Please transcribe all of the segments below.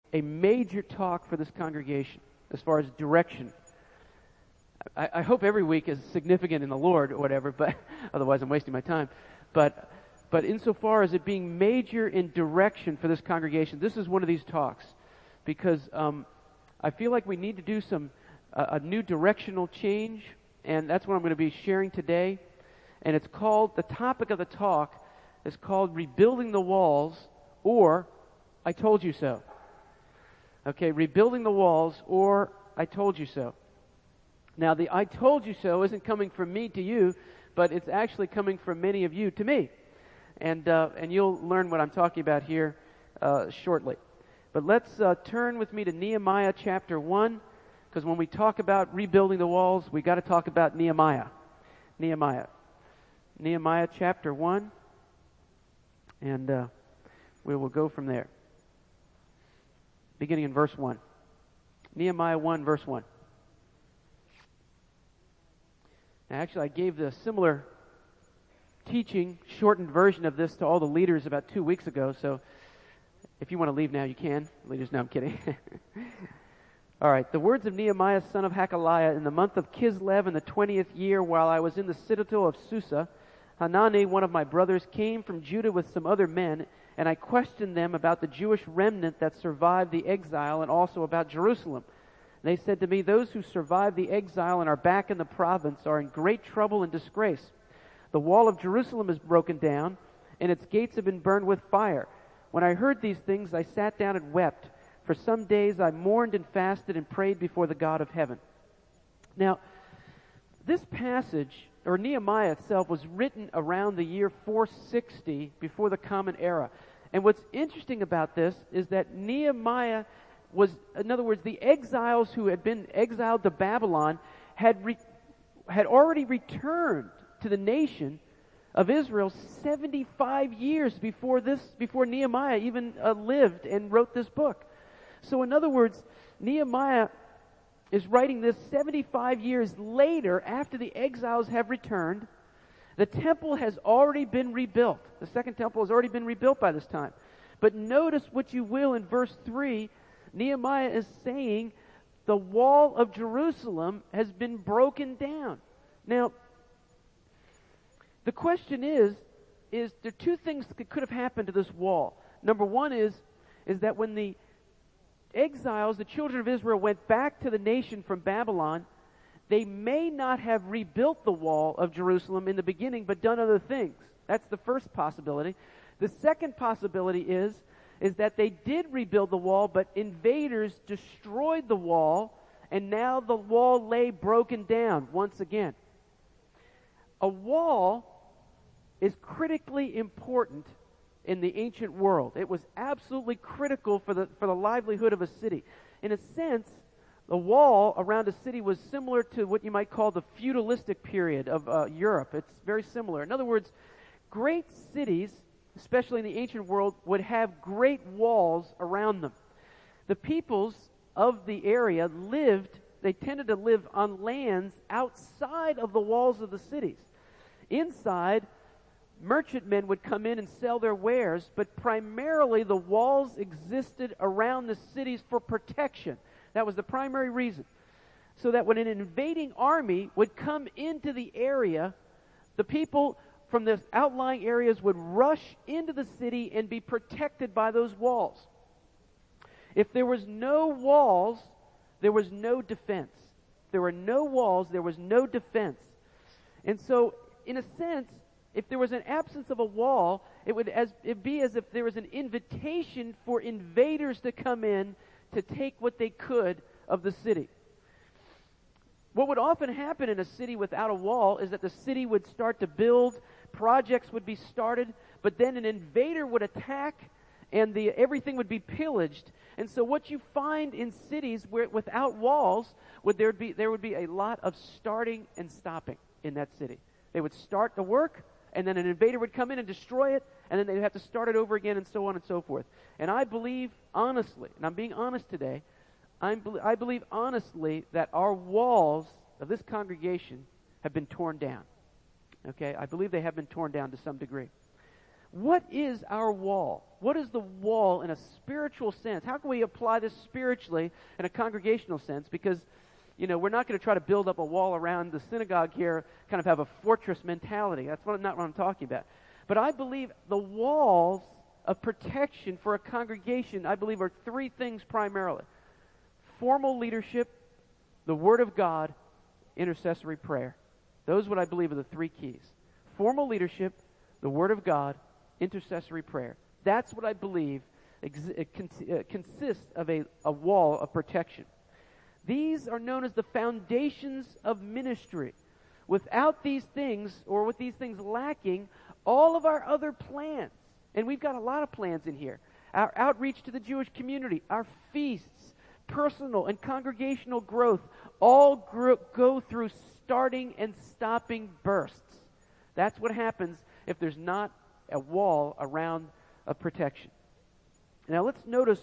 a major talk for this congregation as far as direction. I hope every week is significant in the Lord or whatever, but otherwise I'm wasting my time. But insofar as it being major in direction for this congregation, this is one of these talks, because I feel like we need to do a new directional change, and that's what I'm going to be sharing today. And it's called, the topic of the talk is called Rebuilding the Walls, or I Told You So. Okay, Rebuilding the Walls, or I Told You So. Now, the I told you so isn't coming from me to you, but it's actually coming from many of you to me. And you'll learn what I'm talking about here shortly. But let's turn with me to Nehemiah chapter 1, because when we talk about rebuilding the walls, we got to talk about Nehemiah. Nehemiah chapter 1, and we will go from there. Beginning in verse 1. Nehemiah 1, verse 1. Now, actually, I gave the similar teaching, shortened version of this to all the leaders about 2 weeks ago, so if you want to leave now, you can. Leaders, no, I'm kidding. All right, the words of Nehemiah, son of Hakaliah, in the month of Kislev in the 20th year, while I was in the citadel of Susa, Hanani, one of my brothers, came from Judah with some other men, and I questioned them about the Jewish remnant that survived the exile and also about Jerusalem. They said to me, those who survived the exile and are back in the province are in great trouble and disgrace. The wall of Jerusalem is broken down, and its gates have been burned with fire. When I heard these things, I sat down and wept. For some days I mourned and fasted and prayed before the God of heaven. Now, this passage, or Nehemiah itself, was written around the year 460 before the Common Era. And what's interesting about this is that Nehemiah was, in other words, the exiles who had been exiled to Babylon had already returned to the nation of Israel 75 years before Nehemiah even lived and wrote this book. So in other words, Nehemiah is writing this 75 years later after the exiles have returned. The temple has already been rebuilt. The second temple has already been rebuilt by this time. But notice what you will in verse 3, Nehemiah is saying the wall of Jerusalem has been broken down. Now, the question is there are two things that could have happened to this wall. Number one is that when the exiles, the children of Israel, went back to the nation from Babylon, they may not have rebuilt the wall of Jerusalem in the beginning, but done other things. That's the first possibility. The second possibility is that they did rebuild the wall, but invaders destroyed the wall, and now the wall lay broken down once again. A wall is critically important in the ancient world. It was absolutely critical for the livelihood of a city. In a sense, the wall around a city was similar to what you might call the feudalistic period of Europe. It's very similar. In other words, great cities, especially in the ancient world, would have great walls around them. The peoples of the area they tended to live on lands outside of the walls of the cities. Inside, merchantmen would come in and sell their wares, but primarily the walls existed around the cities for protection. That was the primary reason. So that when an invading army would come into the area, the people from the outlying areas would rush into the city and be protected by those walls. If there was no walls, there was no defense. If there were no walls, there was no defense. And so, in a sense, if there was an absence of a wall, it'd be as if there was an invitation for invaders to come in to take what they could of the city. What would often happen in a city without a wall is that the city would start to build, projects would be started, but then an invader would attack and everything would be pillaged. And so what you find in cities without walls, there would be a lot of starting and stopping in that city. They would start the work, and then an invader would come in and destroy it, and then they'd have to start it over again, and so on and so forth. And I believe honestly, and I'm being honest today, I believe honestly that our walls of this congregation have been torn down. Okay? I believe they have been torn down to some degree. What is our wall? What is the wall in a spiritual sense? How can we apply this spiritually in a congregational sense? Because, we're not going to try to build up a wall around the synagogue here, kind of have a fortress mentality. That's not what I'm talking about. But I believe the walls of protection for a congregation, I believe, are three things primarily: formal leadership, the Word of God, intercessory prayer. Those are what I believe are the three keys. Formal leadership, the Word of God, intercessory prayer. That's what I believe consists of a wall of protection. These are known as the foundations of ministry. Without these things, or with these things lacking, all of our other plans, and we've got a lot of plans in here, our outreach to the Jewish community, our feasts, personal and congregational growth, all go through starting and stopping bursts. That's what happens if there's not a wall around a protection. Now let's notice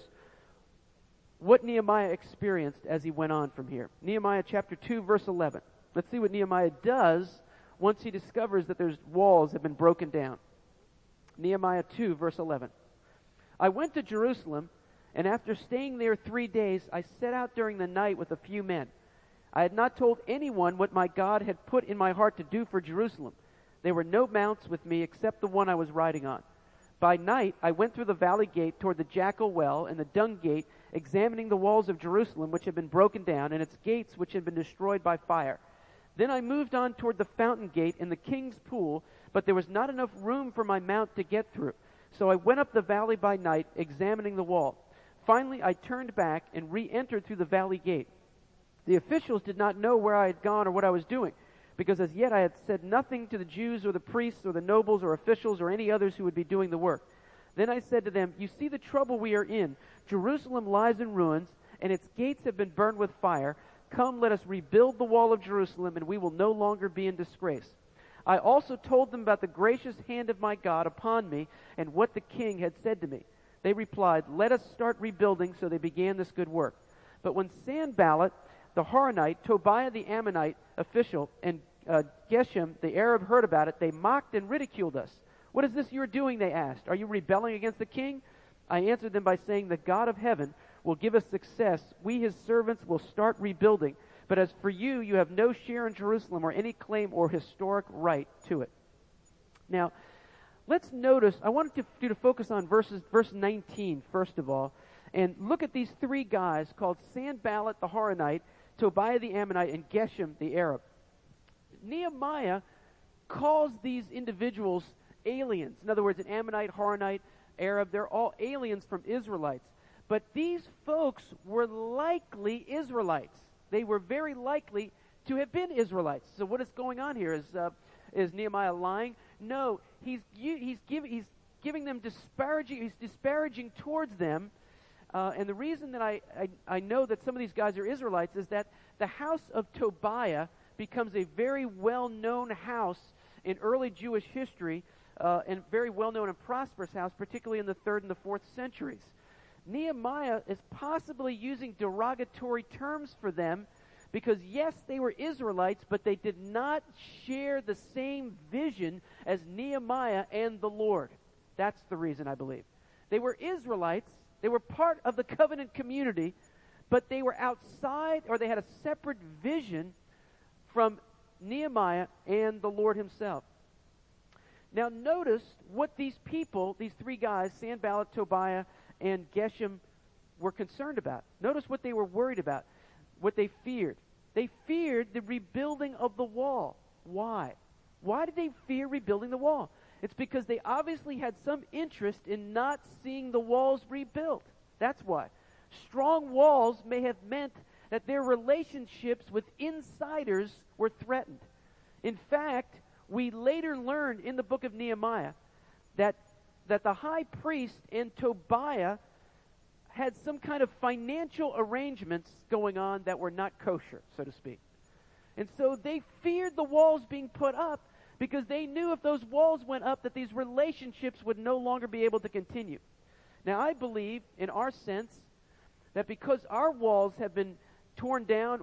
what Nehemiah experienced as he went on from here. Nehemiah chapter 2, verse 11. Let's see what Nehemiah does once he discovers that there's walls have been broken down. Nehemiah 2, verse 11. I went to Jerusalem, and after staying there 3 days, I set out during the night with a few men. I had not told anyone what my God had put in my heart to do for Jerusalem. There were no mounts with me except the one I was riding on. By night, I went through the valley gate toward the Jackal Well and the Dung Gate, examining the walls of Jerusalem which had been broken down and its gates which had been destroyed by fire. Then I moved on toward the Fountain Gate and the King's Pool, but there was not enough room for my mount to get through. So I went up the valley by night, examining the wall. Finally, I turned back and re-entered through the valley gate. The officials did not know where I had gone or what I was doing, because as yet I had said nothing to the Jews or the priests or the nobles or officials or any others who would be doing the work. Then I said to them, "You see the trouble we are in. Jerusalem lies in ruins, and its gates have been burned with fire. Come, let us rebuild the wall of Jerusalem, and we will no longer be in disgrace." I also told them about the gracious hand of my God upon me and what the king had said to me. They replied, "Let us start rebuilding," so they began this good work. But when Sanballat the Horonite, Tobiah the Ammonite official, and Geshem the Arab heard about it, they mocked and ridiculed us. "What is this you are doing?" they asked. "Are you rebelling against the king?" I answered them by saying, "The God of heaven will give us success. We, his servants, will start rebuilding. But as for you, you have no share in Jerusalem or any claim or historic right to it." Now, let's notice, I wanted you to focus on verse 19, first of all, and look at these three guys called Sanballat the Horonite, Tobiah the Ammonite, and Geshem the Arab. Nehemiah calls these individuals aliens. In other words, an Ammonite, Horonite, Arab, they're all aliens from Israelites. But these folks were likely Israelites. They were very likely to have been Israelites. So what is going on here? Is Nehemiah lying? No, he's giving them disparaging. He's disparaging towards them. And the reason that I know that some of these guys are Israelites is that the house of Tobiah becomes a very well-known house in early Jewish history, and very well-known and prosperous house, particularly in the 3rd and the 4th centuries. Nehemiah is possibly using derogatory terms for them because, yes, they were Israelites, but they did not share the same vision as Nehemiah and the Lord. That's the reason, I believe. They were Israelites. They were part of the covenant community, but they were outside, or they had a separate vision from Nehemiah and the Lord himself. Now notice what these people, these three guys, Sanballat, Tobiah, and Geshem, were concerned about. Notice what they were worried about, what they feared. They feared the rebuilding of the wall. Why? Why did they fear rebuilding the wall? It's because they obviously had some interest in not seeing the walls rebuilt. That's why. Strong walls may have meant that their relationships with insiders were threatened. In fact, we later learned in the book of Nehemiah that the high priest and Tobiah had some kind of financial arrangements going on that were not kosher, so to speak. And so they feared the walls being put up because they knew if those walls went up that these relationships would no longer be able to continue. Now, I believe, in our sense, that because our walls have been torn down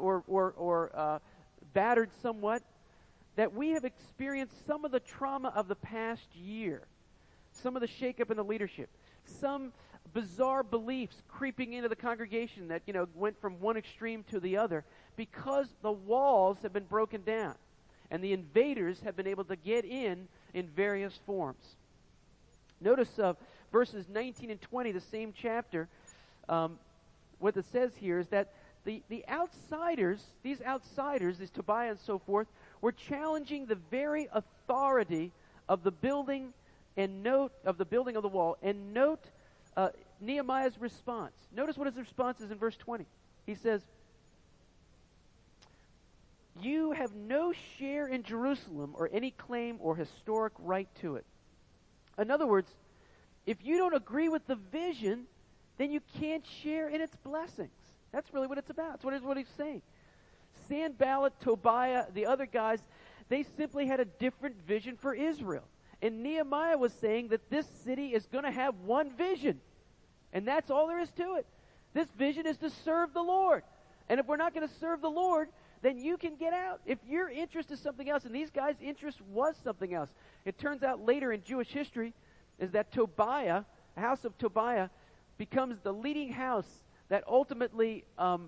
or battered somewhat, that we have experienced some of the trauma of the past year. some of the shakeup in the leadership, some bizarre beliefs creeping into the congregation that, went from one extreme to the other because the walls have been broken down and the invaders have been able to get in various forms. Notice verses 19 and 20, the same chapter, what it says here is that the outsiders, these Tobiah and so forth, were challenging the very authority of the building of the wall. And note Nehemiah's response. Notice what his response is in verse 20. He says, "You have no share in Jerusalem or any claim or historic right to it." In other words, if you don't agree with the vision, then you can't share in its blessings. That's really what it's about. That's what he's saying. Sanballat, Tobiah, the other guys, they simply had a different vision for Israel. And Nehemiah was saying that this city is going to have one vision. And that's all there is to it. This vision is to serve the Lord. And if we're not going to serve the Lord, then you can get out. If your interest is something else, and these guys' interest was something else. It turns out later in Jewish history is that Tobiah, the house of Tobiah, becomes the leading house that ultimately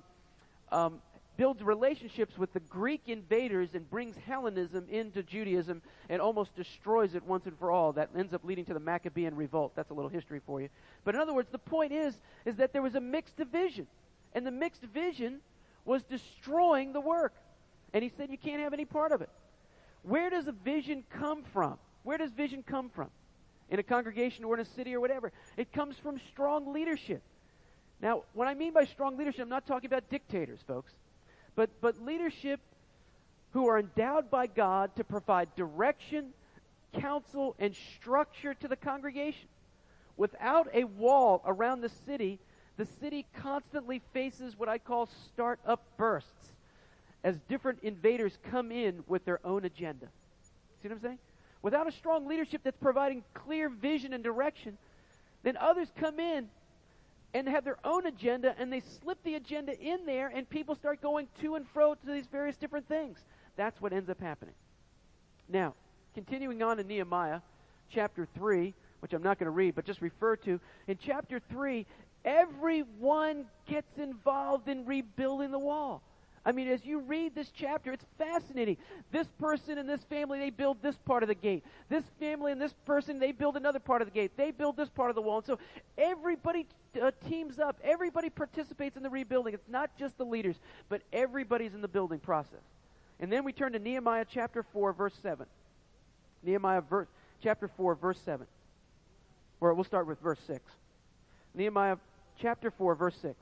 builds relationships with the Greek invaders and brings Hellenism into Judaism and almost destroys it once and for all. That ends up leading to the Maccabean revolt. That's a little history for you. But in other words, the point is that there was a mixed vision. And the mixed vision was destroying the work. And he said you can't have any part of it. Where does a vision come from? Where does vision come from? In a congregation or in a city or whatever. It comes from strong leadership. Now, what I mean by strong leadership, I'm not talking about dictators, folks. But leadership who are endowed by God to provide direction, counsel, and structure to the congregation. Without a wall around the city constantly faces what I call start-up bursts as different invaders come in with their own agenda. See what I'm saying? Without a strong leadership that's providing clear vision and direction, then others come in and have their own agenda, and they slip the agenda in there, and people start going to and fro to these various different things. That's what ends up happening. Now, continuing on in Nehemiah, chapter 3, which I'm not going to read, but just refer to, in chapter 3, everyone gets involved in rebuilding the wall. I mean, as you read this chapter, it's fascinating. This person and this family, they build this part of the gate. This family and this person, they build another part of the gate. They build this part of the wall. And so everybody teams up. Everybody participates in the rebuilding. It's not just the leaders, but everybody's in the building process. And then we turn to Nehemiah chapter 4, verse 7. Nehemiah chapter 4, verse 7. Or we'll start with verse 6. Nehemiah chapter 4, verse 6.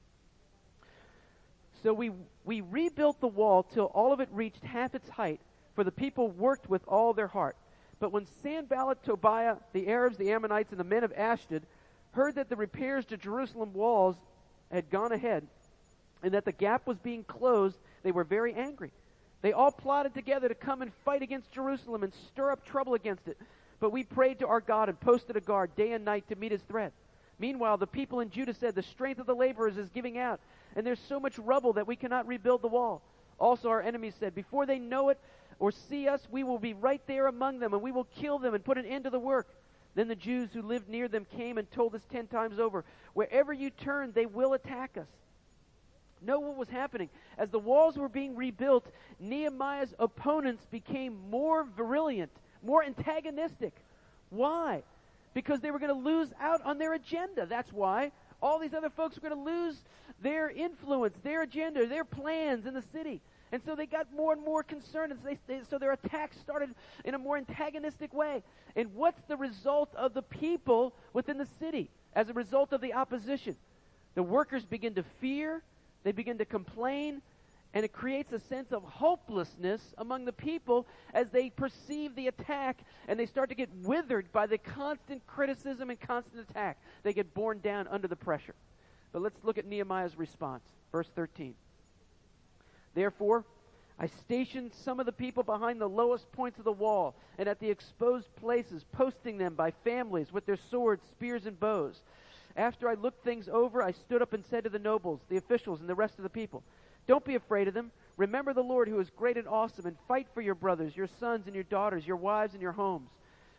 So we rebuilt the wall till all of it reached half its height, for the people worked with all their heart. But when Sanballat, Tobiah, the Arabs, the Ammonites, and the men of Ashdod heard that the repairs to Jerusalem walls had gone ahead, and that the gap was being closed, they were very angry. They all plotted together to come and fight against Jerusalem and stir up trouble against it. But we prayed to our God and posted a guard day and night to meet his threat. Meanwhile, the people in Judah said, the strength of the laborers is giving out, and there's so much rubble that we cannot rebuild the wall. Also our enemies said, before they know it or see us, we will be right there among them, and we will kill them and put an end to the work. Then the Jews who lived near them came and told us 10 times over, wherever you turn, they will attack us. Know what was happening. As the walls were being rebuilt, Nehemiah's opponents became more virulent, more antagonistic. Why? Because they were going to lose out on their agenda. That's why. All these other folks were going to lose their influence, their agenda, their plans in the city. And so they got more and more concerned, and so their attacks started in a more antagonistic way. And what's the result of the people within the city as a result of the opposition? The workers begin to fear, they begin to complain, and it creates a sense of hopelessness among the people as they perceive the attack, and they start to get withered by the constant criticism and constant attack. They get borne down under the pressure. But let's look at Nehemiah's response. Verse 13. Therefore, I stationed some of the people behind the lowest points of the wall and at the exposed places, posting them by families with their swords, spears, and bows. After I looked things over, I stood up and said to the nobles, the officials, and the rest of the people, don't be afraid of them. Remember the Lord who is great and awesome, and fight for your brothers, your sons and your daughters, your wives and your homes.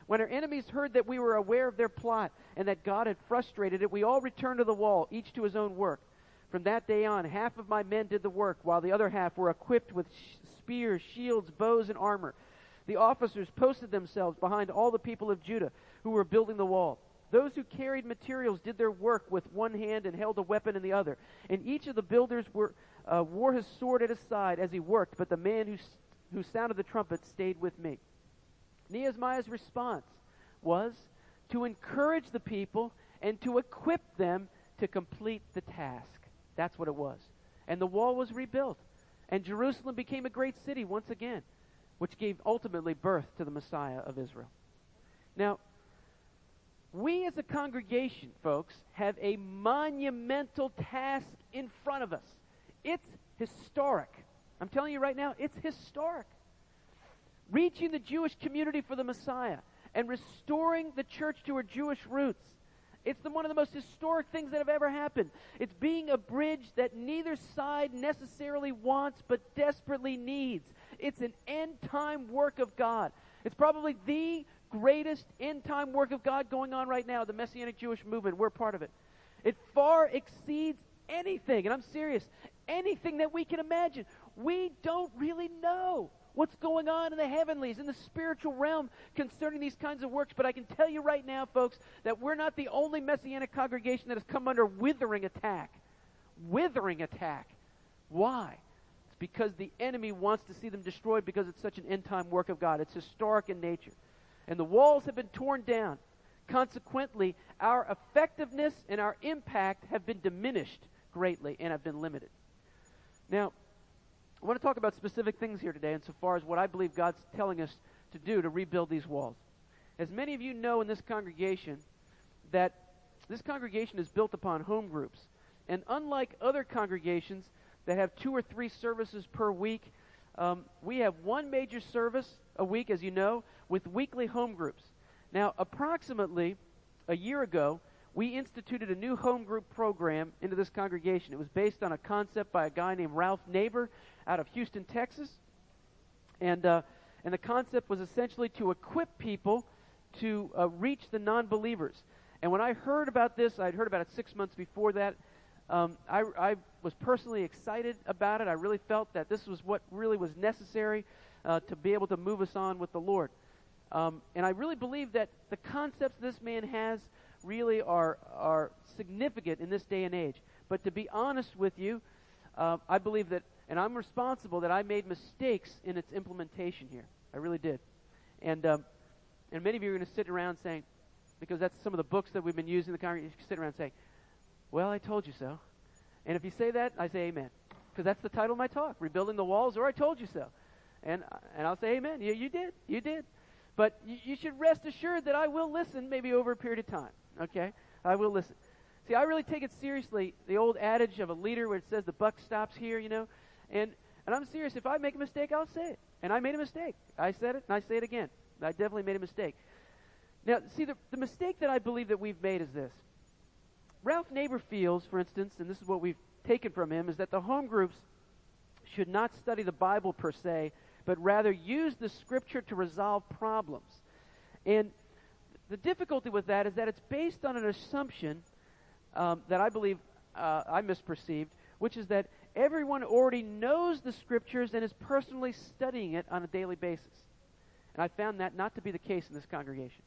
When our enemies heard that we were aware of their plot and that God had frustrated it, we all returned to the wall, each to his own work. From that day on, half of my men did the work, while the other half were equipped with spears, shields, bows, and armor. The officers posted themselves behind all the people of Judah who were building the wall. Those who carried materials did their work with one hand and held a weapon in the other. And each of the builders wore his sword at his side as he worked, but the man who sounded the trumpet stayed with me. Nehemiah's response was to encourage the people and to equip them to complete the task. That's what it was. And the wall was rebuilt. And Jerusalem became a great city once again, which gave ultimately birth to the Messiah of Israel. Now, we as a congregation, folks, have a monumental task in front of us. It's historic. I'm telling you right now, it's historic. Reaching the Jewish community for the Messiah and restoring the church to her Jewish roots. It's one of the most historic things that have ever happened. It's being a bridge that neither side necessarily wants but desperately needs. It's an end-time work of God. It's probably the greatest end-time work of God going on right now, the Messianic Jewish movement. We're part of it. It far exceeds anything, and I'm serious, anything that we can imagine. We don't really know what's going on in the heavenlies, in the spiritual realm concerning these kinds of works. But I can tell you right now, folks, that we're not the only Messianic congregation that has come under withering attack. Withering attack. Why? It's because the enemy wants to see them destroyed because it's such an end-time work of God. It's historic in nature. And the walls have been torn down. Consequently, our effectiveness and our impact have been diminished greatly and have been limited. Now, I want to talk about specific things here today insofar as what I believe God's telling us to do to rebuild these walls. As many of you know in this congregation, that this congregation is built upon home groups. And unlike other congregations that have 2 or 3 services per week, we have one major service a week, as you know, with weekly home groups. Now, approximately a year ago, we instituted a new home group program into this congregation. It was based on a concept by a guy named Ralph Neighbor out of Houston, Texas. And the concept was essentially to equip people to reach the non-believers. And when I heard about this, I'd heard about it 6 months before that. I was personally excited about it. I really felt that this was what really was necessary to be able to move us on with the Lord. And I really believe that the concepts this man has really are significant in this day and age. But to be honest with you, I believe that, and I'm responsible that I made mistakes in its implementation here. I really did. And many of you are going to sit around saying, because that's some of the books that we've been using in the congregation, you sit around saying, well, I told you so. And if you say that, I say amen. Because that's the title of my talk, Rebuilding the Walls, or I Told You So. And I'll say amen. You did. But you should rest assured that I will listen maybe over a period of time, okay? I will listen. See, I really take it seriously, the old adage of a leader where it says the buck stops here, you know. And I'm serious. If I make a mistake, I'll say it. And I made a mistake. I said it, and I say it again. I definitely made a mistake. Now, see, the mistake that I believe that we've made is this. Ralph Neighbor feels, for instance, and this is what we've taken from him, is that the home groups should not study the Bible per se, but rather use the Scripture to resolve problems. And the difficulty with that is that it's based on an assumption that I believe I misperceived, which is that everyone already knows the Scriptures and is personally studying it on a daily basis. And I found that not to be the case in this congregation.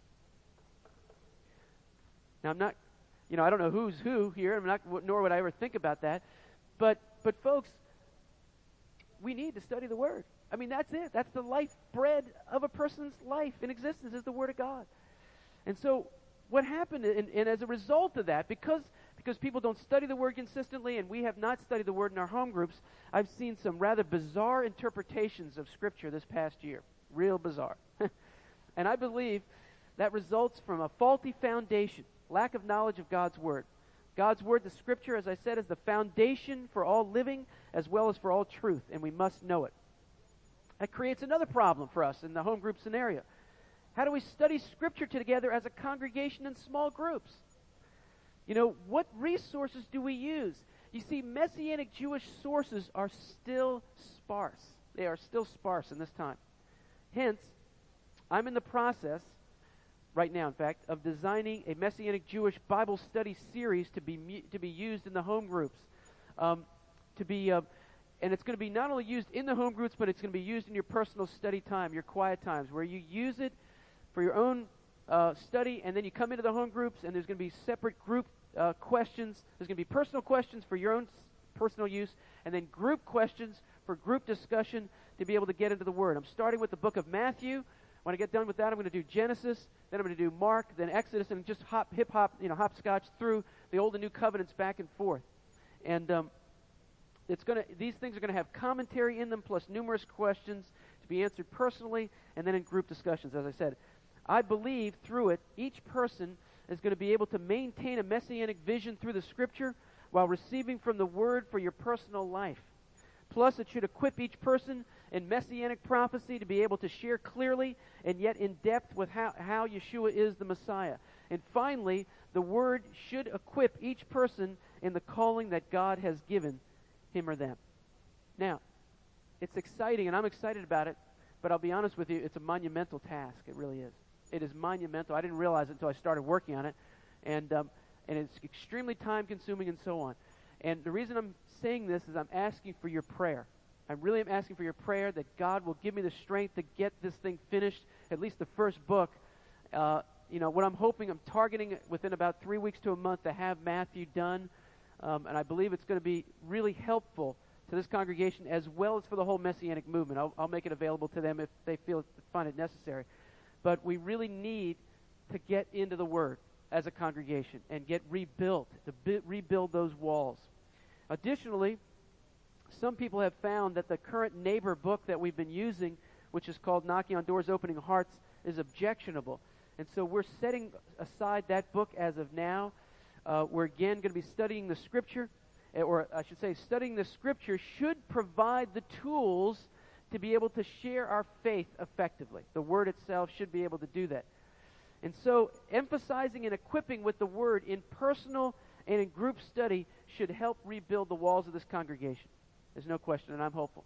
Now, I'm not, I don't know who's who here, nor would I ever think about that. But folks, we need to study the Word. I mean, that's it. That's the life bread of a person's life in existence is the Word of God. And so what happened, and as a result of that, because people don't study the Word consistently and we have not studied the Word in our home groups, I've seen some rather bizarre interpretations of Scripture this past year. Real bizarre. And I believe that results from a faulty foundation, lack of knowledge of God's Word. God's Word, the Scripture, as I said, is the foundation for all living as well as for all truth, and we must know it. That creates another problem for us in the home group scenario. How do we study Scripture together as a congregation in small groups? What resources do we use? You see, Messianic Jewish sources are still sparse. They are still sparse in this time. Hence, I'm in the process right now, in fact, of designing a Messianic Jewish Bible study series to be used in the home groups. And it's going to be not only used in the home groups, but it's going to be used in your personal study time, your quiet times, where you use it for your own study, and then you come into the home groups, and there's going to be separate group questions. There's going to be personal questions for your own personal use, and then group questions for group discussion to be able to get into the Word. I'm starting with the book of Matthew. When I get done with that, I'm going to do Genesis, then I'm going to do Mark, then Exodus, and just hopscotch through the Old and New Covenants back and forth. And these things are going to have commentary in them, plus numerous questions to be answered personally, and then in group discussions, as I said. I believe through it, each person is going to be able to maintain a messianic vision through the Scripture while receiving from the Word for your personal life. Plus, it should equip each person in messianic prophecy to be able to share clearly and yet in depth with how Yeshua is the Messiah. And finally, the Word should equip each person in the calling that God has given him or them. Now, it's exciting, and I'm excited about it, but I'll be honest with you, it's a monumental task. It really is. It is monumental. I didn't realize it until I started working on it, and it's extremely time-consuming and so on. And the reason I'm saying this is I'm asking for your prayer. I really am asking for your prayer that God will give me the strength to get this thing finished, at least the first book. What I'm hoping, I'm targeting within about 3 weeks to a month to have Matthew done, and I believe it's going to be really helpful to this congregation as well as for the whole Messianic movement. I'll make it available to them if they find it necessary. But we really need to get into the Word as a congregation and get rebuilt, to rebuild those walls. Additionally, some people have found that the current neighbor book that we've been using, which is called Knocking on Doors, Opening Hearts, is objectionable. And so we're setting aside that book as of now. We're again going to be studying the Scripture, or I should say studying the Scripture should provide the tools to be able to share our faith effectively. The Word itself should be able to do that. And so emphasizing and equipping with the Word in personal and in group study should help rebuild the walls of this congregation. There's no question, and I'm hopeful.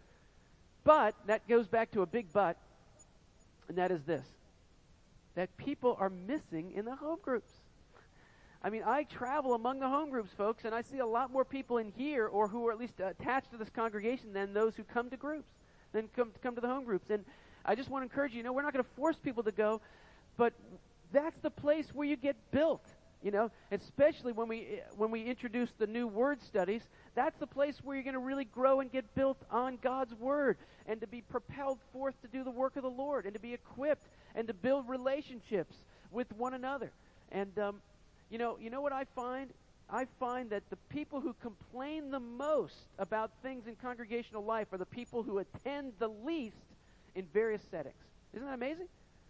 But that goes back to a big but, and that is this, that people are missing in the home groups. I mean, I travel among the home groups, folks, and I see a lot more people in here, or who are at least attached to this congregation, than those who come to groups, than come to the home groups. And I just want to encourage you, we're not going to force people to go, but that's the place where you get built. Especially when we introduce the new word studies, that's the place where you're going to really grow and get built on God's Word, and to be propelled forth to do the work of the Lord, and to be equipped and to build relationships with one another. And you know what I find? I find that the people who complain the most about things in congregational life are the people who attend the least in various settings. Isn't that amazing?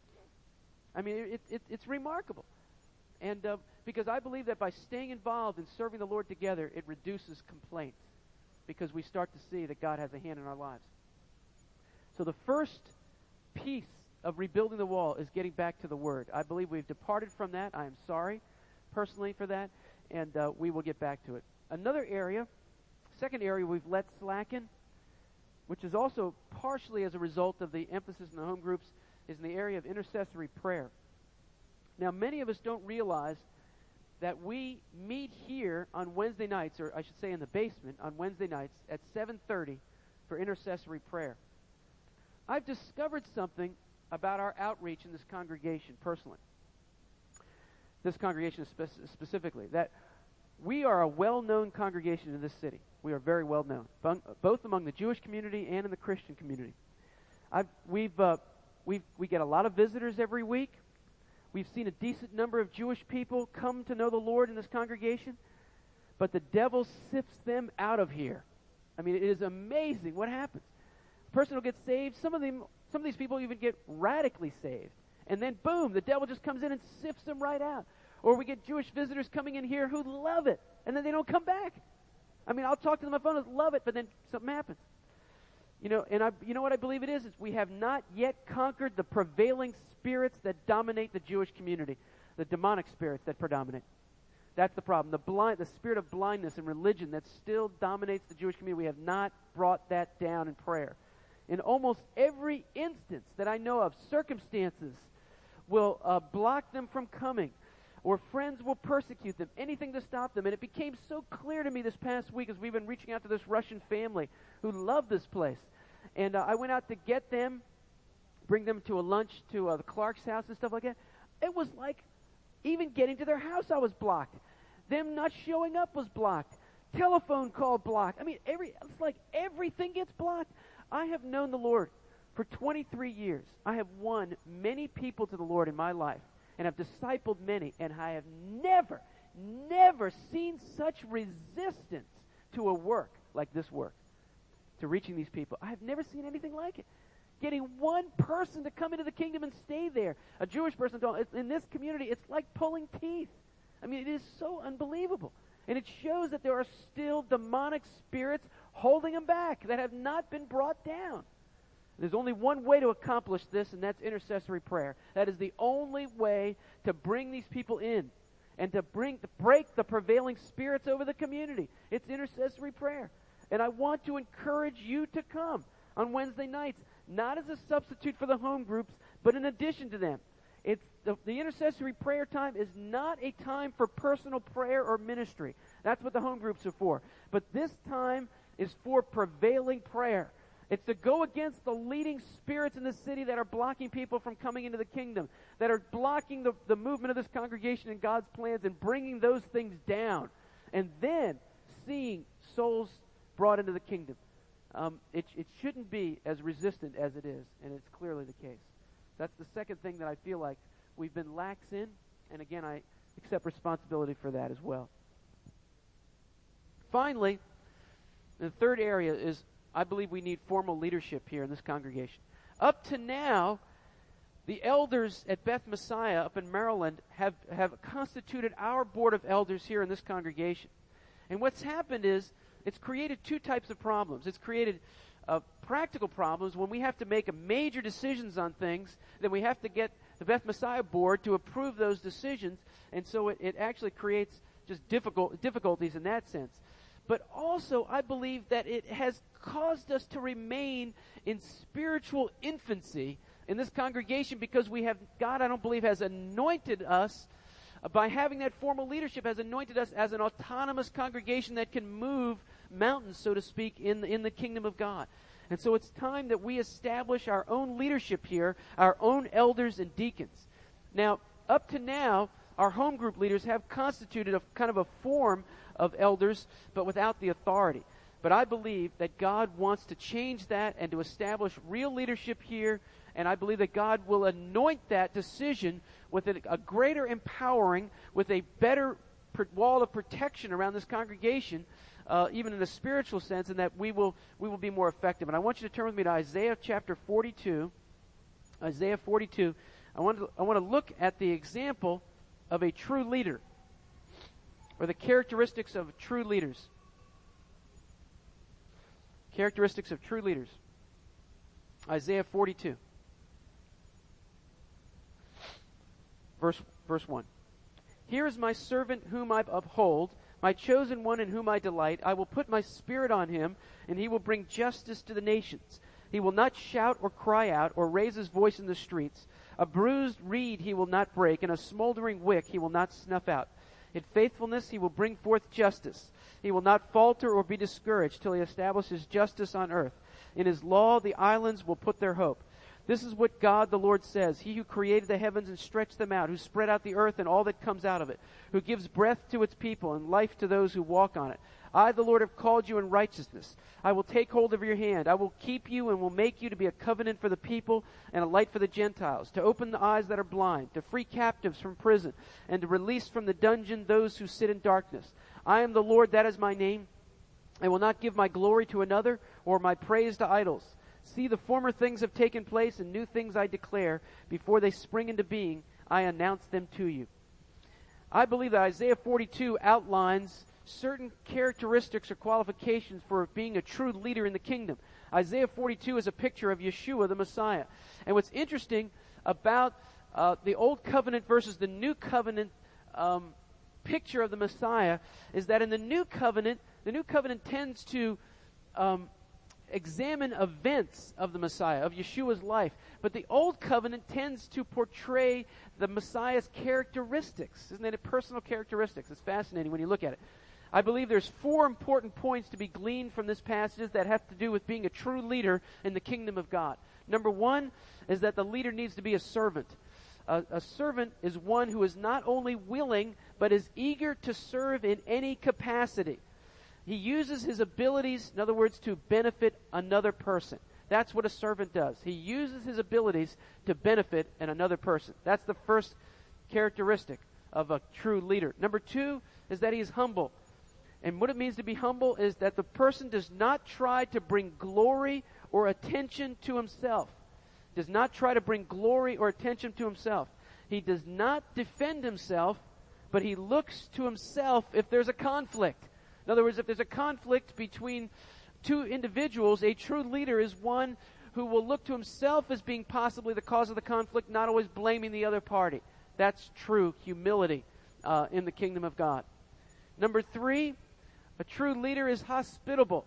I mean, it's remarkable. And because I believe that by staying involved and serving the Lord together, it reduces complaints, because we start to see that God has a hand in our lives. So the first piece of rebuilding the wall is getting back to the Word. I believe we've departed from that. I am sorry personally for that, and we will get back to it. Another area, second area we've let slacken, which is also partially as a result of the emphasis in the home groups, is in the area of intercessory prayer. Now, many of us don't realize that we meet here on Wednesday nights, or I should say in the basement, on Wednesday nights at 7:30 for intercessory prayer. I've discovered something about our outreach in this congregation personally. This congregation specifically, that we are a well-known congregation in this city. We are very well-known, both among the Jewish community and in the Christian community. We get a lot of visitors every week. We've seen a decent number of Jewish people come to know the Lord in this congregation, but the devil sifts them out of here. I mean, it is amazing what happens. A person will get saved. Some of these people even get radically saved. And then, boom, the devil just comes in and sifts them right out. Or we get Jewish visitors coming in here who love it, and then they don't come back. I mean, I'll talk to them on the phone and love it, but then something happens. You know what I believe it is? Is we have not yet conquered the prevailing spirits that dominate the Jewish community, the demonic spirits that predominate. That's the problem. The spirit of blindness and religion that still dominates the Jewish community. We have not brought that down in prayer. In almost every instance that I know of, circumstances will block them from coming, or friends will persecute them, anything to stop them. And it became so clear to me this past week as we've been reaching out to this Russian family who love this place. And I went out to get them, bring them to a lunch to the Clark's house and stuff like that. It was like even getting to their house I was blocked. Them not showing up was blocked. Telephone call blocked. I mean, it's like everything gets blocked. I have known the Lord for 23 years. I have won many people to the Lord in my life and have discipled many, and I have never seen such resistance to a work like this work, to reaching these people. I have never seen anything like it. Getting one person to come into the kingdom and stay there. A Jewish person, in this community, it's like pulling teeth. I mean, it is so unbelievable. And it shows that there are still demonic spirits holding them back that have not been brought down. There's only one way to accomplish this, and that's intercessory prayer. That is the only way to bring these people in and to break the prevailing spirits over the community. It's intercessory prayer. And I want to encourage you to come on Wednesday nights, not as a substitute for the home groups, but in addition to them. It's the intercessory prayer time is not a time for personal prayer or ministry. That's what the home groups are for. But this time is for prevailing prayer. It's to go against the leading spirits in the city that are blocking people from coming into the kingdom, that are blocking the movement of this congregation and God's plans, and bringing those things down, and then seeing souls brought into the kingdom. It shouldn't be as resistant as it is, and it's clearly the case. That's the second thing that I feel like we've been lax in, and again, I accept responsibility for that as well. Finally, the third area is I believe we need formal leadership here in this congregation. Up to now, the elders at Beth Messiah up in Maryland have constituted our board of elders here in this congregation. And what's happened is it's created two types of problems. It's created practical problems when we have to make major decisions on things, then we have to get the Beth Messiah board to approve those decisions, and so it actually creates just difficulties in that sense. But also, I believe that it has caused us to remain in spiritual infancy in this congregation because God, I don't believe, has anointed us by having that formal leadership, has anointed us as an autonomous congregation that can move mountains, so to speak, in the kingdom of God. And so it's time that we establish our own leadership here, our own elders and deacons. Now, up to now, our home group leaders have constituted a kind of a form of elders, but without the authority. But I believe that God wants to change that and to establish real leadership here, and I believe that God will anoint that decision with a greater empowering, with a better wall of protection around this congregation, even in a spiritual sense, and that we will be more effective. And I want you to turn with me to Isaiah chapter 42. Isaiah 42. I want to look at the example of a true leader, or the characteristics of true leaders. Characteristics of true leaders. Isaiah 42. Verse 1. Here is my servant whom I uphold, my chosen one in whom I delight. I will put my spirit on him, and he will bring justice to the nations. He will not shout or cry out or raise his voice in the streets. A bruised reed he will not break, and a smoldering wick he will not snuff out. In faithfulness he will bring forth justice. He will not falter or be discouraged till he establishes justice on earth. In his law the islands will put their hope. This is what God the Lord says, He who created the heavens and stretched them out, who spread out the earth and all that comes out of it, who gives breath to its people and life to those who walk on it. I, the Lord, have called you in righteousness. I will take hold of your hand. I will keep you and will make you to be a covenant for the people and a light for the Gentiles, to open the eyes that are blind, to free captives from prison, and to release from the dungeon those who sit in darkness. I am the Lord, that is my name. I will not give my glory to another or my praise to idols. See, the former things have taken place, and new things I declare. Before they spring into being, I announce them to you. I believe that Isaiah 42 outlines certain characteristics or qualifications for being a true leader in the kingdom. Isaiah 42 is a picture of Yeshua, the Messiah. And what's interesting about the Old Covenant versus the New Covenant picture of the Messiah is that in the New Covenant tends to examine events of the Messiah, of Yeshua's life. But the Old Covenant tends to portray the Messiah's characteristics. Isn't it? Personal characteristics. It's fascinating when you look at it. I believe there's 4 important points to be gleaned from this passage that have to do with being a true leader in the kingdom of God. Number 1 is that the leader needs to be a servant. A servant is one who is not only willing, but is eager to serve in any capacity. He uses his abilities, in other words, to benefit another person. That's what a servant does. He uses his abilities to benefit another person. That's the first characteristic of a true leader. Number 2 is that he is humble. And what it means to be humble is that the person does not try to bring glory or attention to himself. Does not try to bring glory or attention to himself. He does not defend himself, but he looks to himself if there's a conflict. In other words, if there's a conflict between 2 individuals, a true leader is one who will look to himself as being possibly the cause of the conflict, not always blaming the other party. That's true humility in the kingdom of God. Number 3, a true leader is hospitable.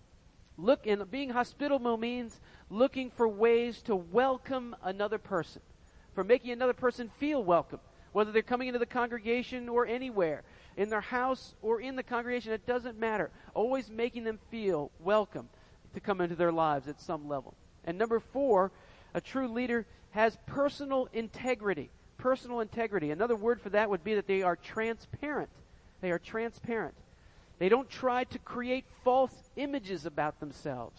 Being hospitable means looking for ways to welcome another person, for making another person feel welcome, whether they're coming into the congregation or anywhere, in their house or in the congregation, it doesn't matter. Always making them feel welcome to come into their lives at some level. And number 4, a true leader has personal integrity. Personal integrity. Another word for that would be that they are transparent. They are transparent. They don't try to create false images about themselves.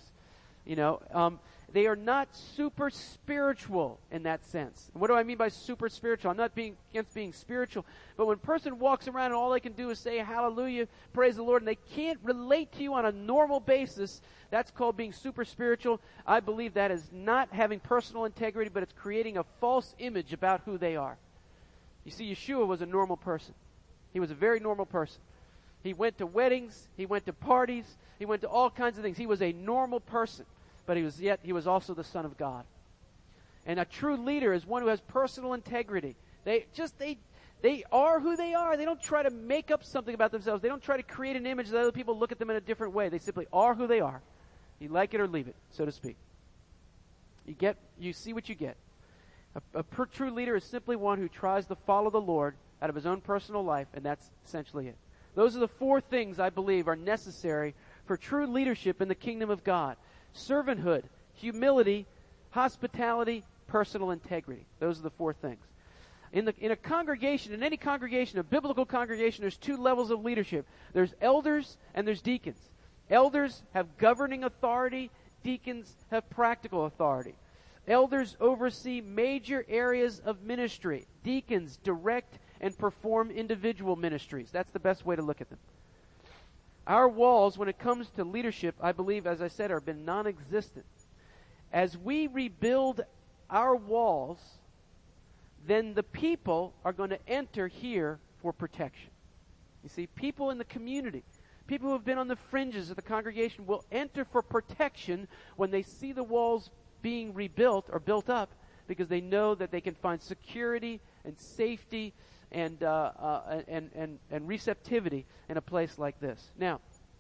They are not super spiritual in that sense. And what do I mean by super spiritual? I'm not against being spiritual, but when a person walks around and all they can do is say hallelujah, praise the Lord, and they can't relate to you on a normal basis, that's called being super spiritual. I believe that is not having personal integrity, but it's creating a false image about who they are. You see, Yeshua was a normal person. He was a very normal person. He went to weddings, he went to parties, he went to all kinds of things. He was a normal person, but he was also the Son of God. And a true leader is one who has personal integrity. They are who they are. They don't try to make up something about themselves. They don't try to create an image that other people look at them in a different way. They simply are who they are. You like it or leave it, so to speak. You see what you get. A true leader is simply one who tries to follow the Lord out of his own personal life, and that's essentially it. Those are the 4 things I believe are necessary for true leadership in the kingdom of God. Servanthood, humility, hospitality, personal integrity. Those are the 4 things. In a congregation, in any congregation, a biblical congregation, there's 2 levels of leadership. There's elders and there's deacons. Elders have governing authority. Deacons have practical authority. Elders oversee major areas of ministry. Deacons direct and perform individual ministries. That's the best way to look at them. Our walls, when it comes to leadership, I believe, as I said, have been non-existent. As we rebuild our walls, then the people are going to enter here for protection. You see, people in the community, people who have been on the fringes of the congregation will enter for protection when they see the walls being rebuilt or built up, because they know that they can find security and safety and receptivity in a place like this. Now,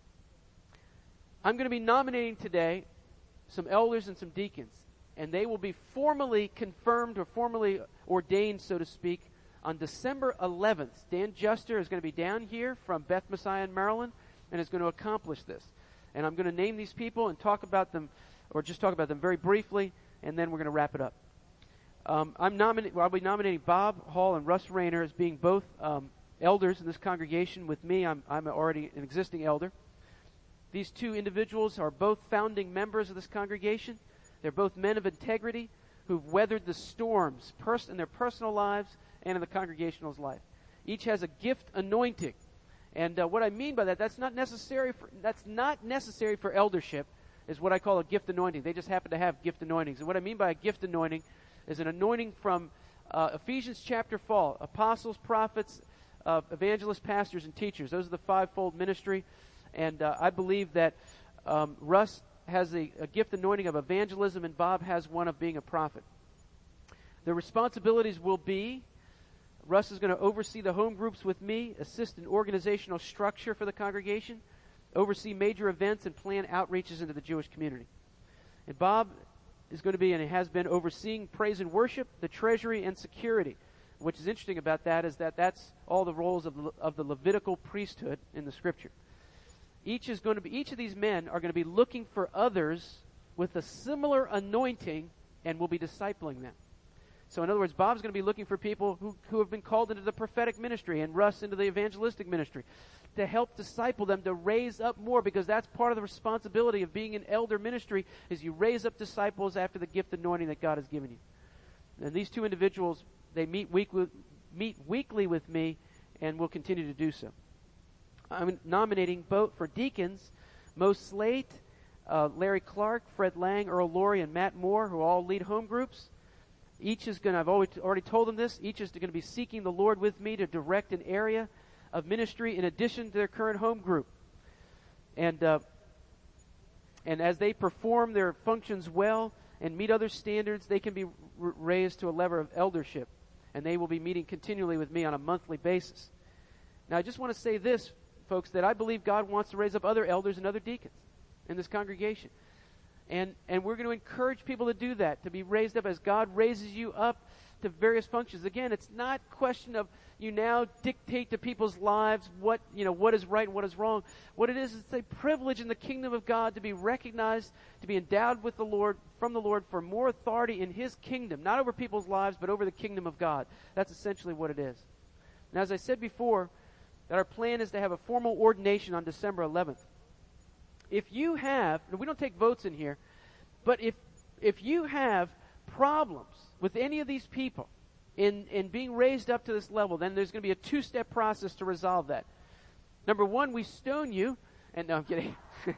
I'm going to be nominating today some elders and some deacons, and they will be formally confirmed or formally ordained, so to speak, on December 11th. Dan Juster is going to be down here from Beth Messiah in Maryland and is going to accomplish this. And I'm going to name these people and talk about them, or just talk about them very briefly, and then we're going to wrap it up. I'll be nominating Bob Hall and Russ Rayner as being both elders in this congregation with me. I'm already an existing elder. These 2 individuals are both founding members of this congregation. They're both men of integrity who've weathered the storms in their personal lives and in the congregational life. Each has a gift anointing. And what I mean by that, that's not necessary for eldership, is what I call a gift anointing. They just happen to have gift anointings. And what I mean by a gift anointing is an anointing from Ephesians chapter 4, apostles, prophets, evangelists, pastors, and teachers. Those are the 5-fold ministry. And I believe that Russ has a gift anointing of evangelism, and Bob has one of being a prophet. The responsibilities will be, Russ is going to oversee the home groups with me, assist in organizational structure for the congregation, oversee major events and plan outreaches into the Jewish community. And Bob is going to be, and he has been, overseeing praise and worship, the treasury, and security. Which is interesting about that is that that's all the roles of the Levitical priesthood in the Scripture. Each of these men are going to be looking for others with a similar anointing and will be discipling them. So in other words, Bob's going to be looking for people who have been called into the prophetic ministry and Russ into the evangelistic ministry to help disciple them, to raise up more, because that's part of the responsibility of being an elder ministry, is you raise up disciples after the gift anointing that God has given you. And these two individuals, they meet weekly with me and will continue to do so. I'm nominating both for deacons, Mo Slate, Larry Clark, Fred Lang, Earl Laurie, and Matt Moore, who all lead home groups. Each is going to, I've already told them this, each is going to be seeking the Lord with me to direct an area of ministry in addition to their current home group. And as they perform their functions well and meet other standards, they can be raised to a level of eldership. And they will be meeting continually with me on a monthly basis. Now, I just want to say this, folks, that I believe God wants to raise up other elders and other deacons in this congregation. And we're going to encourage people to do that, to be raised up as God raises you up to various functions. Again, it's not a question of you now dictate to people's lives what is right and what is wrong. What it is a privilege in the kingdom of God to be recognized, to be endowed with the Lord, from the Lord, for more authority in His kingdom, not over people's lives, but over the kingdom of God. That's essentially what it is. And as I said before, that our plan is to have a formal ordination on December 11th. If you have, and we don't take votes in here, but if you have problems with any of these people in being raised up to this level, then there's going to be a two-step process to resolve that. Number one, we stone you, and no, I'm kidding.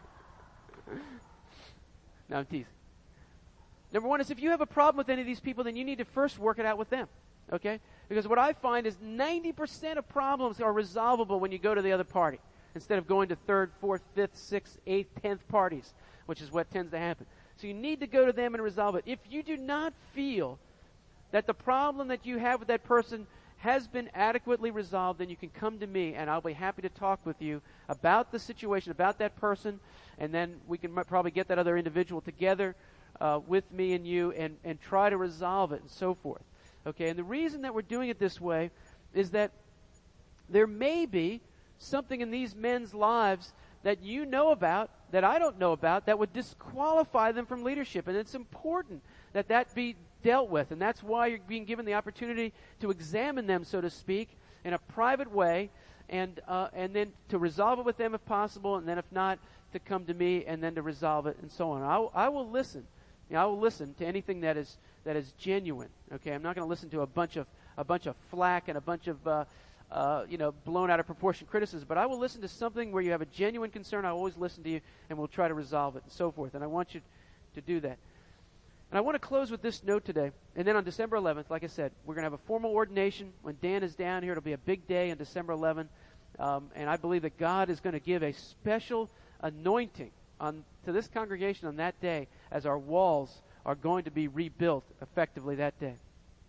No, I'm teasing. Number one is if you have a problem with any of these people, then you need to first work it out with them, okay? Because what I find is 90% of problems are resolvable when you go to the other party, instead of going to third, fourth, fifth, sixth, eighth, 10th parties, which is what tends to happen. So you need to go to them and resolve it. If you do not feel that the problem that you have with that person has been adequately resolved, then you can come to me, and I'll be happy to talk with you about the situation, about that person, and then we can probably get that other individual together with me and you and try to resolve it and so forth. Okay, and the reason that we're doing it this way is that there may be something in these men's lives that you know about, that I don't know about, that would disqualify them from leadership. And it's important that that be dealt with. And that's why you're being given the opportunity to examine them, so to speak, in a private way, and then to resolve it with them if possible, and then if not, to come to me and then to resolve it and so on. I will listen. I will listen to anything that is genuine. Okay, I'm not going to listen to a bunch of flack and a bunch of blown out of proportion criticism, but I will listen to something where you have a genuine concern. I always listen to you, and we'll try to resolve it and so forth. And I want you to do that. And I want to close with this note today. And then on December 11th, like I said, we're going to have a formal ordination. When Dan is down here, it'll be a big day on December 11th. And I believe that God is going to give a special anointing to this congregation on that day, as our walls are going to be rebuilt effectively that day.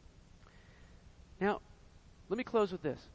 Now, let me close with this.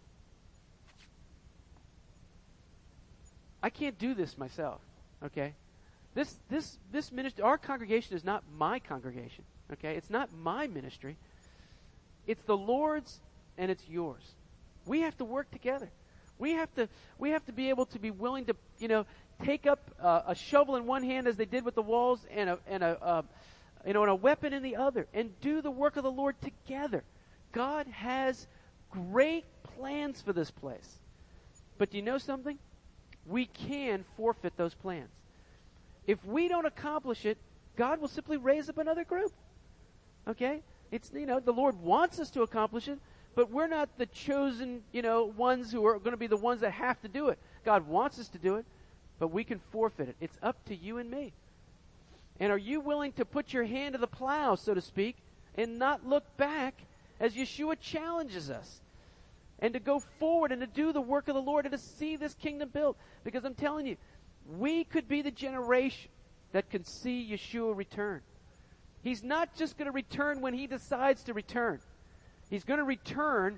I can't do this myself, okay? This ministry, our congregation is not my congregation, okay? It's not my ministry. It's the Lord's, and it's yours. We have to work together. We have to be able to be willing to, take up a shovel in one hand, as they did with the walls, and a weapon in the other, and do the work of the Lord together. God has great plans for this place. But do you know something? We can forfeit those plans. If we don't accomplish it, God will simply raise up another group. Okay? It's, the Lord wants us to accomplish it, but we're not the chosen, ones who are going to be the ones that have to do it. God wants us to do it, but we can forfeit it. It's up to you and me. And are you willing to put your hand to the plow, so to speak, and not look back as Yeshua challenges us? And to go forward and to do the work of the Lord and to see this kingdom built. Because I'm telling you, we could be the generation that can see Yeshua return. He's not just going to return when He decides to return. He's going to return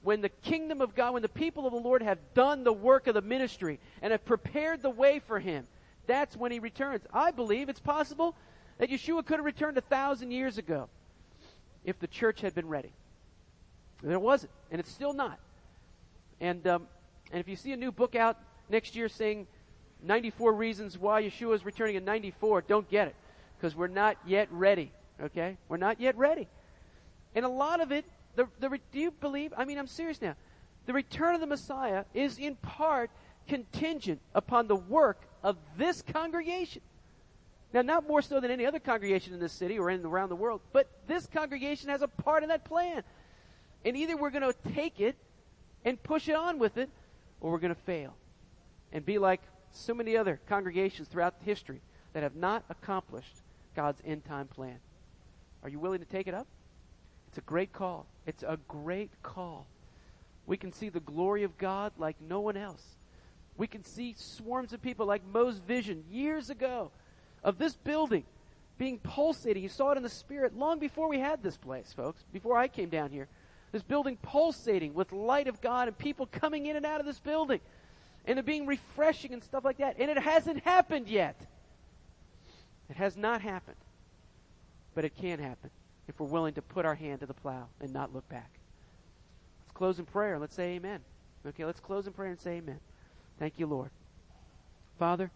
when the kingdom of God, when the people of the Lord have done the work of the ministry and have prepared the way for him, that's when he returns. I believe it's possible that Yeshua could have returned 1,000 years ago if the church had been ready. And it wasn't, and it's still not. And if you see a new book out next year saying 94 reasons why Yeshua is returning in 94, don't get it, because we're not yet ready, okay? We're not yet ready. And a lot of it, do you believe, I'm serious now, the return of the Messiah is in part contingent upon the work of this congregation. Now, not more so than any other congregation in this city or around the world, but this congregation has a part in that plan. And either we're going to take it and push it on with it, or we're going to fail and be like so many other congregations throughout history that have not accomplished God's end-time plan. Are you willing to take it up? It's a great call. It's a great call. We can see the glory of God like no one else. We can see swarms of people like Mo's vision years ago of this building being pulsating. You saw it in the Spirit long before we had this place, folks, before I came down here. This building pulsating with light of God and people coming in and out of this building. And it being refreshing and stuff like that. And it hasn't happened yet. It has not happened. But it can happen if we're willing to put our hand to the plow and not look back. Let's close in prayer. Let's say amen. Okay, let's close in prayer and say amen. Thank you, Lord. Father,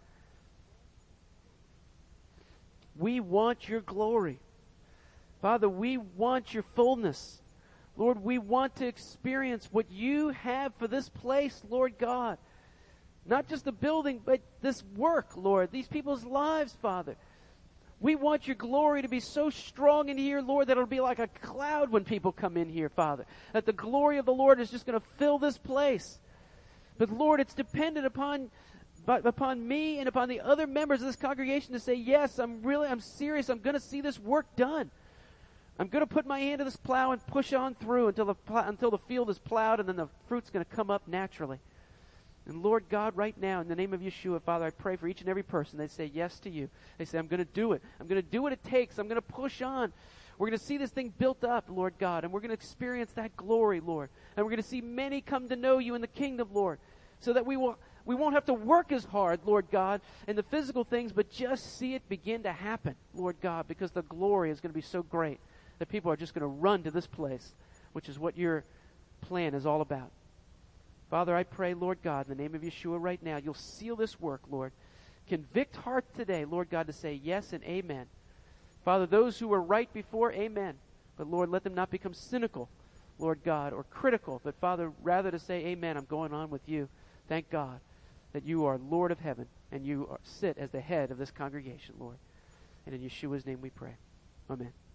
we want your glory. Father, we want your fullness. Lord, we want to experience what you have for this place, Lord God. Not just the building, but this work, Lord, these people's lives, Father. We want your glory to be so strong in here, Lord, that it'll be like a cloud when people come in here, Father. That the glory of the Lord is just going to fill this place. But Lord, it's dependent upon me and upon the other members of this congregation to say, yes, I'm serious. I'm going to see this work done. I'm going to put my hand to this plow and push on through until the field is plowed, and then the fruit's going to come up naturally. And Lord God, right now, in the name of Yeshua, Father, I pray for each and every person. They say yes to you. They say, I'm going to do it. I'm going to do what it takes. I'm going to push on. We're going to see this thing built up, Lord God, and we're going to experience that glory, Lord. And we're going to see many come to know you in the kingdom, Lord, so that we won't have to work as hard, Lord God, in the physical things, but just see it begin to happen, Lord God, because the glory is going to be so great that people are just going to run to this place, which is what your plan is all about. Father, I pray, Lord God, in the name of Yeshua right now, you'll seal this work, Lord. Convict hearts today, Lord God, to say yes and amen. Father, those who were right before, amen. But Lord, let them not become cynical, Lord God, or critical, but Father, rather to say, amen, I'm going on with you. Thank God that you are Lord of heaven and you sit as the head of this congregation, Lord. And in Yeshua's name we pray. Amen.